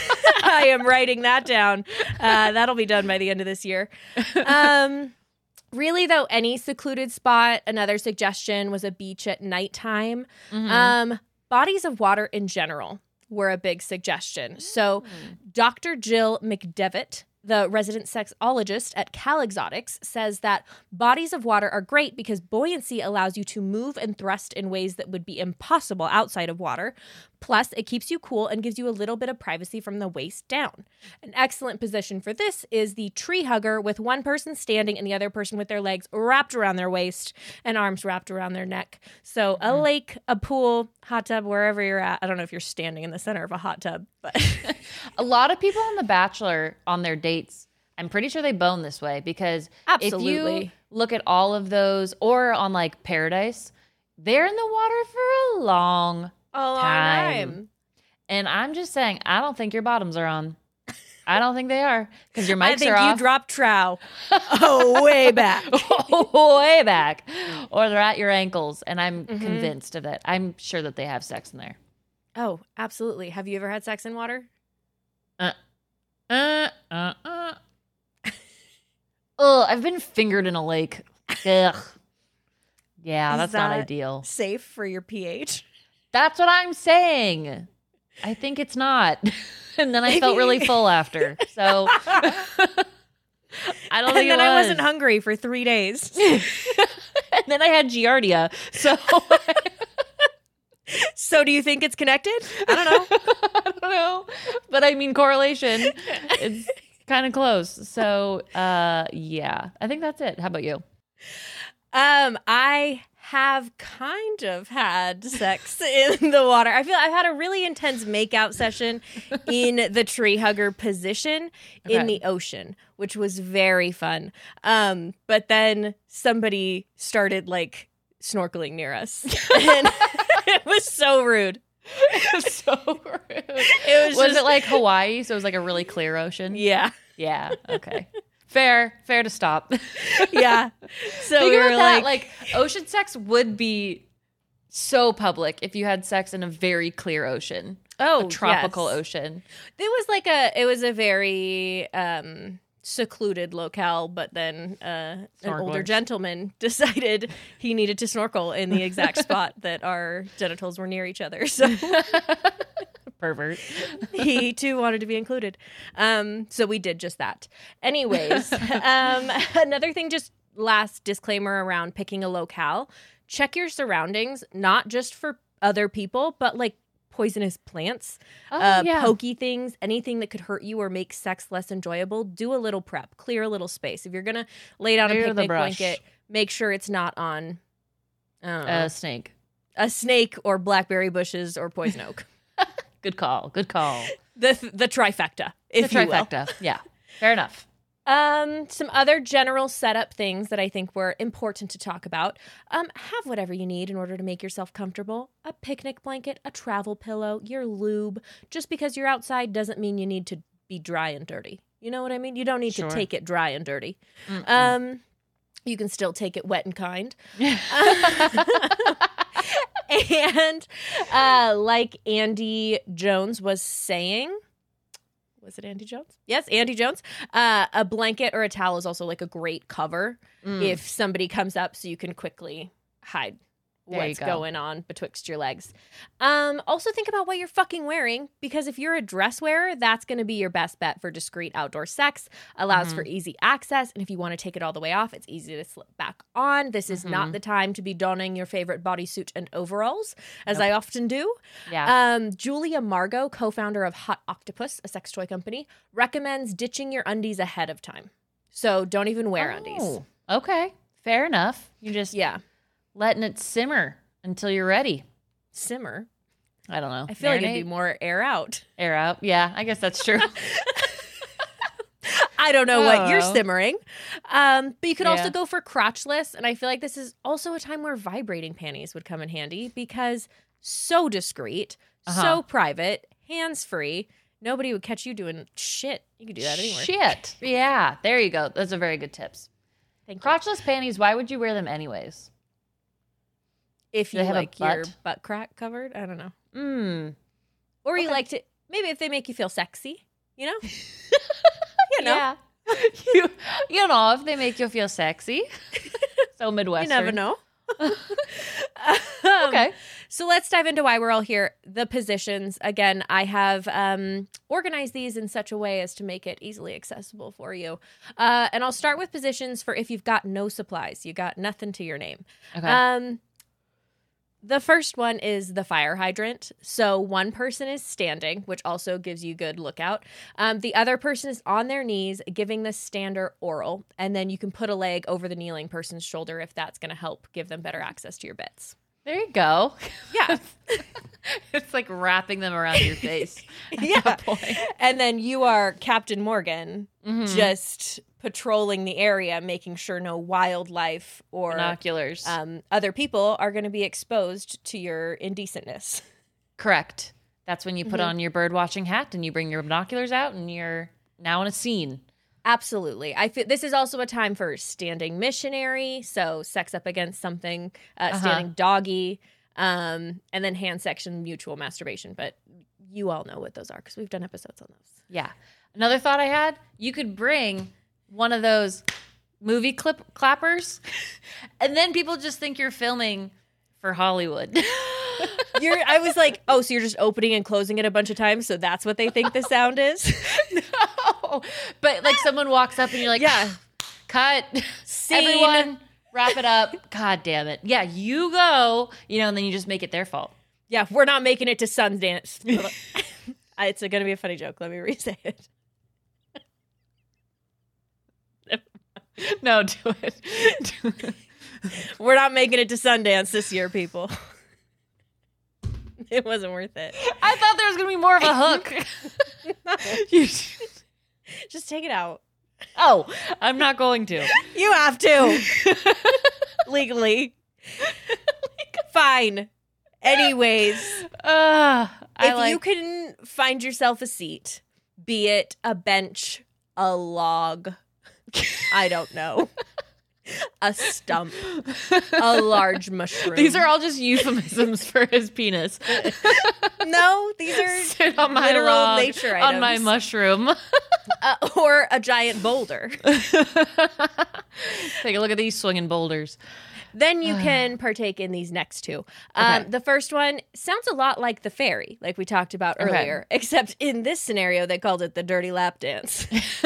I am writing that down. Uh, that'll be done by the end of this year. Um, really, though, any secluded spot, another suggestion was a beach at nighttime. Mm-hmm. Um, bodies of water in general were a big suggestion. So Doctor Jill McDevitt, the resident sexologist at Cal Exotics, says that bodies of water are great because buoyancy allows you to move and thrust in ways that would be impossible outside of water. Plus, it keeps you cool and gives you a little bit of privacy from the waist down. An excellent position for this is the tree hugger, with one person standing and the other person with their legs wrapped around their waist and arms wrapped around their neck. So a Mm-hmm. lake, a pool, hot tub, wherever you're at. I don't know if you're standing in the center of a hot tub, but a lot of people on The Bachelor on their dates, I'm pretty sure they bone this way, because Absolutely. if you look at all of those, or on like Paradise, they're in the water for a long a long time. time. And I'm just saying, I don't think your bottoms are on. I don't think they are, because your mics I think are you off. dropped trow oh, way back. way back, or they're at your ankles, and I'm Mm-hmm. convinced of it. I'm sure that they have sex in there. Oh, absolutely. Have you ever had sex in water? Uh, uh, uh, uh. Ugh, I've been fingered in a lake. Ugh. Yeah, Is that's not that ideal. Safe for your pH? That's what I'm saying. I think it's not. And then I felt really full after. So I don't And think then it I was. wasn't hungry for three days. And then I had Giardia. So So do you think it's connected? I don't know. I don't know. But I mean, correlation, it's kind of close. So uh, yeah, I think that's it. How about you? Um, I have kind of had sex in the water. I feel I've had a really intense makeout session in the tree hugger position Okay. in the ocean, which was very fun. Um, but then somebody started like snorkeling near us, and it was so rude. so rude. It was, Was just, it like Hawaii? So it was like a really clear ocean? yeah, Yeah. Okay. Fair. Fair to stop. yeah. So Think we about were that. like, Like, ocean sex would be so public if you had sex in a very clear ocean, oh, a tropical yes. ocean. It was like a, it was a very um, secluded locale, but then uh, an older Snorkelers. gentleman decided he needed to snorkel in the exact spot that our genitals were near each other. So Pervert. he too wanted to be included. Um, so we did just that. Anyways, um, another thing, just last disclaimer around picking a locale. Check your surroundings, not just for other people, but like poisonous plants, Oh, uh, yeah. pokey things, anything that could hurt you or make sex less enjoyable. Do a little prep, clear a little space. If you're gonna lay down Clear a the picnic brush. blanket, make sure it's not on I don't know, A snake. a snake or blackberry bushes or poison oak. Good call. Good call. the the trifecta, if the you will. trifecta. Yeah. Fair enough. Um, some other general setup things that I think were important to talk about. Um, have whatever you need in order to make yourself comfortable. A picnic blanket, a travel pillow, your lube. Just because you're outside doesn't mean you need to be dry and dirty. You know what I mean? You don't need Sure. to take it dry and dirty. Mm-mm. Um, you can still take it wet and kind. And uh, like Andy Jones was saying, was it Andy Jones? Yes, Andy Jones. Uh, a blanket or a towel is also like a great cover Mm. if somebody comes up, so you can quickly hide There you what's go. going on betwixt your legs. Um, also think about what you're fucking wearing, because if you're a dress wearer, that's going to be your best bet for discreet outdoor sex. Allows Mm-hmm. for easy access, and if you want to take it all the way off, it's easy to slip back on. This is Mm-hmm. not the time to be donning your favorite bodysuit and overalls, as I often do. Yeah. Um, Julia Margot, co-founder of Hot Octopus, a sex toy company, recommends ditching your undies ahead of time. So don't even wear undies. Oh, okay. Fair enough. You just Yeah. letting it simmer until you're ready. Simmer. I don't know. I feel like it'd be Marinate? more air out. Air out. Yeah, I guess that's true. I don't know what you're Oh. simmering. Um, but you could also Yeah. go for crotchless. And I feel like this is also a time where vibrating panties would come in handy, because so discreet, Uh-huh. so private, hands free. Nobody would catch you doing shit. You could do that anywhere. Shit. Yeah. There you go. Those are very good tips. Thank you. Crotchless panties, why would you wear them anyways? If Do you they have a like your butt? butt crack covered, I don't know. Mm. Or you Okay. like to, maybe if they make you feel sexy, you know? you know? Yeah. you, you know, if they make you feel sexy. So Midwestern. You never know. Um, Okay. So let's dive into why we're all here. The positions. Again, I have um, organized these in such a way as to make it easily accessible for you. Uh, and I'll start with positions for if you've got no supplies, you got nothing to your name. Okay. Um, the first one is the fire hydrant. So one person is standing, which also gives you good lookout. Um, the other person is on their knees giving the stander oral. And then you can put a leg over the kneeling person's shoulder if that's going to help give them better access to your bits. There you go. Yeah. It's like wrapping them around your face. At Yeah. that point. And then you are Captain Morgan, Mhm. just patrolling the area, making sure no wildlife or Binoculars. um, other people are going to be exposed to your indecentness. Correct. That's when you put Mhm. on your bird watching hat and you bring your binoculars out and you're now in a scene. Absolutely. I feel this is also a time for standing missionary, so sex up against something, uh, Uh-huh. standing doggy, um, and then hand section mutual masturbation. But you all know what those are because we've done episodes on those. Yeah. Another thought I had, you could bring one of those movie clip clappers and then people just think you're filming for Hollywood. You're. I was like, oh, so you're just opening and closing it a bunch of times, so that's what they think the sound is. No. But like someone walks up and you're like, Yeah. cut. Scene. Everyone, wrap it up. God damn it. Yeah, you go. You know, and then you just make it their fault. Yeah, we're not making it to Sundance. It's going to be a funny joke. Let me re-say it. No, do it. Do it. We're not making it to Sundance this year, people. It wasn't worth it. I thought there was going to be more of a hook. You- Just take it out. oh, I'm not going to. You have to. Legally. Fine. Anyways, Uh, I if like, you can find yourself a seat, be it a bench, a log, I don't know, a stump, a large mushroom. These are all just euphemisms for his penis. no, these are Sit on my literal log, nature on my items. mushroom. uh, or a giant boulder. Take a look at these swinging boulders. Then you can partake in these next two. Um, Okay. The first one sounds a lot like the fairy, like we talked about Okay. earlier, except in this scenario, they called it the dirty lap dance.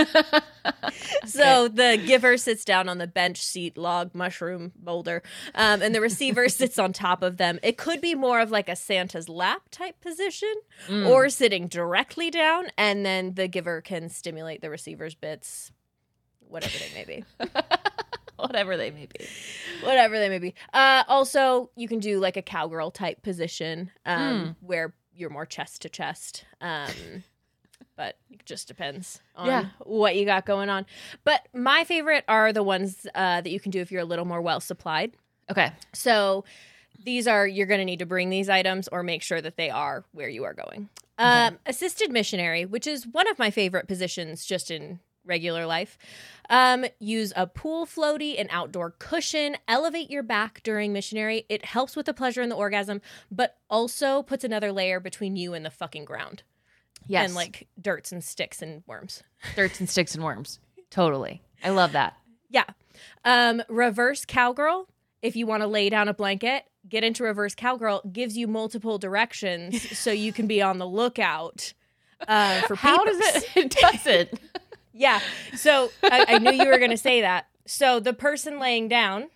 So the giver sits down on the bench, seat, log, mushroom, boulder, um, and the receiver sits on top of them. It could be more of like a Santa's lap type position Mm. or sitting directly down, and then the giver can stimulate the receiver's bits, whatever they may be. Whatever they may be. Whatever they may be. Uh, also, you can do like a cowgirl type position um, where you're more chest to chest. Um, but it just depends on Yeah. what you got going on. But my favorite are the ones uh, that you can do if you're a little more well supplied. Okay. So these are, you're going to need to bring these items or make sure that they are where you are going. Um, assisted missionary, which is one of my favorite positions just in regular life. Um, use a pool floaty, an outdoor cushion, elevate your back during missionary. It helps with the pleasure and the orgasm, but also puts another layer between you and the fucking ground. Yes. And like dirts and sticks and worms. Dirts and sticks and worms. Totally. I love that. Yeah. Um, reverse cowgirl. If you want to lay down a blanket, get into reverse cowgirl. Gives you multiple directions so you can be on the lookout uh, for How peepers. does it? It doesn't. Yeah. So I, I knew you were going to say that. So the person laying down,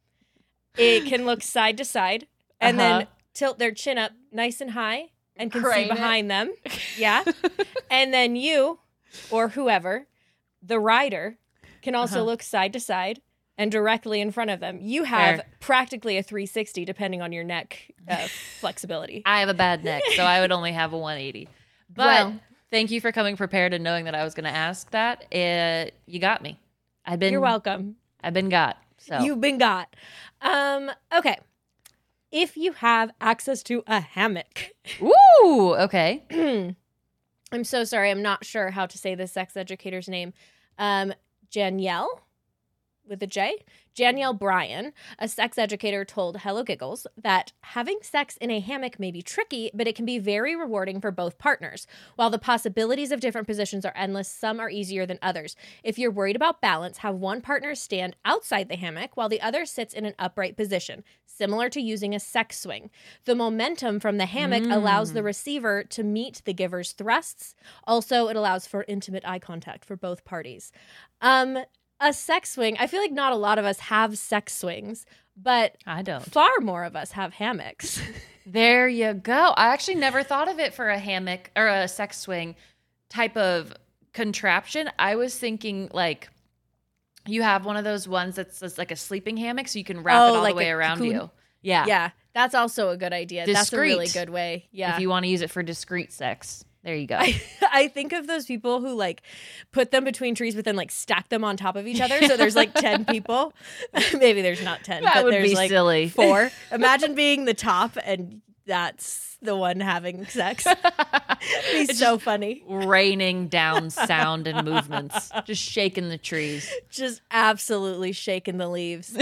it can look side to side and Uh-huh. then tilt their chin up nice and high and can Crane see it. behind them. Yeah. And then you or whoever, the rider, can also Uh-huh. look side to side and directly in front of them. You have Fair. practically a three sixty depending on your neck uh, flexibility. I have a bad neck, so I would only have a one eighty. But Well- thank you for coming prepared and knowing that I was going to ask that. It, you got me. I've been. You're welcome. I've been got. So You've been got. Um, okay. If you have access to a hammock, Ooh. Okay. I'm so sorry. I'm not sure how to say this sex educator's name. Um, Janielle with a J. Janielle Bryan, a sex educator, told Hello Giggles that having sex in a hammock may be tricky, but it can be very rewarding for both partners. While the possibilities of different positions are endless, some are easier than others. If you're worried about balance, have one partner stand outside the hammock while the other sits in an upright position, similar to using a sex swing. The momentum from the hammock allows the receiver to meet the giver's thrusts. Also, it allows for intimate eye contact for both parties. Um, a sex swing, I feel like not a lot of us have sex swings, but I don't. far more of us have hammocks. There you go. I actually never thought of it for a hammock or a sex swing type of contraption. I was thinking like you have one of those ones that's, that's like a sleeping hammock, so you can wrap Oh, it all like the way a around cocoon? you. Yeah. Yeah, that's also a good idea. That's a really Discreet. good way. Yeah. If you want to use it for discreet sex, there you go. I, I think of those people who like put them between trees but then like stack them on top of each other. So there's like ten people. Maybe there's not ten, That but would there's be like silly. four. Imagine being the top and that's the one having sex. It'd be so funny. Raining down sound and movements, just shaking the trees. Just absolutely shaking the leaves.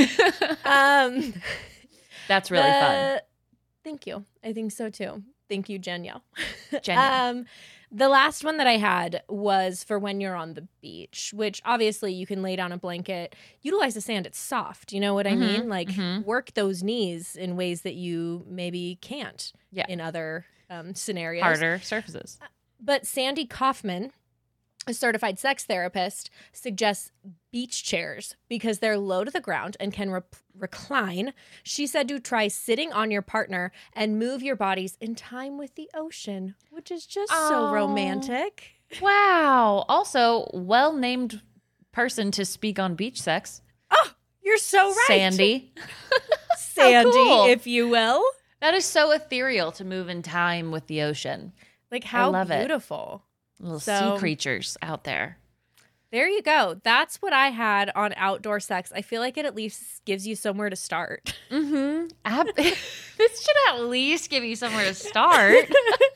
Um, That's really fun. the- Thank you. I think so too. Thank you, Janielle. Janielle. Um, the last one that I had was for when you're on the beach, which obviously you can lay down a blanket, utilize the sand. It's soft. You know what I Mhm, mean? Like mhm. work those knees in ways that you maybe can't Yeah. in other um, scenarios. Harder surfaces. But Sandy Kaufman, a certified sex therapist, suggests beach chairs because they're low to the ground and can re- recline. She said to try sitting on your partner and move your bodies in time with the ocean, which is just so Oh. romantic. Wow. Also, well named person to speak on beach sex. You're so right. Sandy. Sandy, cool. if you will. That is so ethereal to move in time with the ocean. Like, how love it. beautiful. Little So- sea creatures out there. There you go. That's what I had on outdoor sex. I feel like it at least gives you somewhere to start. Mm-hmm. Ab- this should at least give you somewhere to start.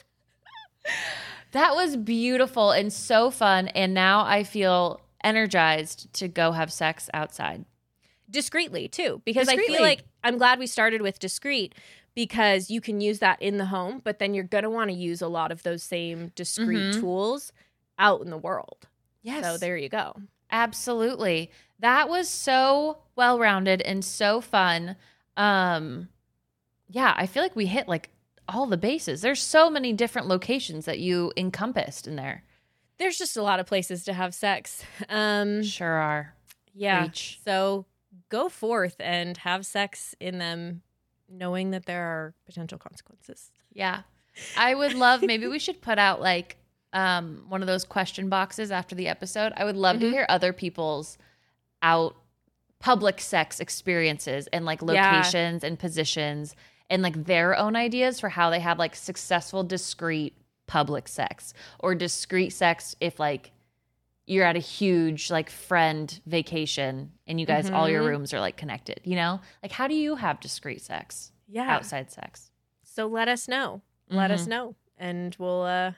That was beautiful and so fun. And now I feel energized to go have sex outside. Discreetly, too, because I Discreetly. feel like I'm glad we started with discreet because you can use that in the home, but then you're going to want to use a lot of those same discreet Mhm. tools out in the world. Yes. So there you go. Absolutely. That was so well-rounded and so fun. Um, yeah, I feel like we hit like all the bases. There's so many different locations that you encompassed in there. There's just a lot of places to have sex. Um, Sure are. yeah. Preach. So go forth and have sex in them, knowing that there are potential consequences. Yeah. I would love, maybe we should put out like um, one of those question boxes after the episode. I would love to Mhm. hear other people's out public sex experiences and like Yeah. locations and positions and like their own ideas for how they have like successful, discreet public sex or discreet sex if like you're at a huge like friend vacation and you guys, all your Mhm. rooms are like connected, you know? Like how do you have discreet sex, Yeah. outside sex? So let us know. Let us Mhm. know. And we'll, uh,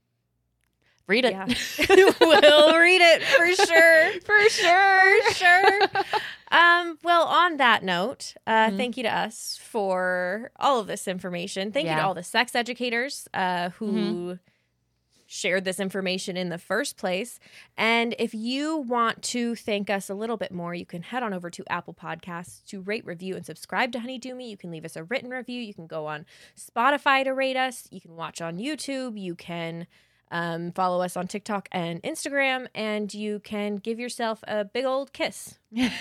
Read it. yeah. we'll read it for sure. For sure. For sure. Um, well, on that note, uh, Mhm. thank you to us for all of this information. Thank you to Yeah. all the sex educators uh, who shared this information in the first place. And if you want to thank us a little bit more, you can head on over to Apple Podcasts to rate, review, and subscribe to Honey Do Me. You can leave us a written review. You can go on Spotify to rate us. You can watch on YouTube. You can um, follow us on TikTok and Instagram. And you can give yourself a big old kiss.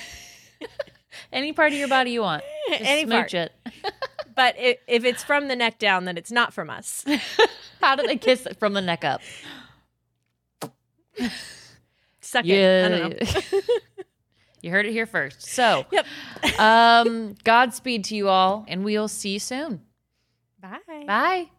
Any part of your body you want. Just Any smooch part. it. But if, if it's from the neck down, then it's not from us. How do they kiss it from the neck up? Suck it. I don't know. You heard it here first. So, Yep. um, Godspeed to you all, and we'll see you soon. Bye. Bye.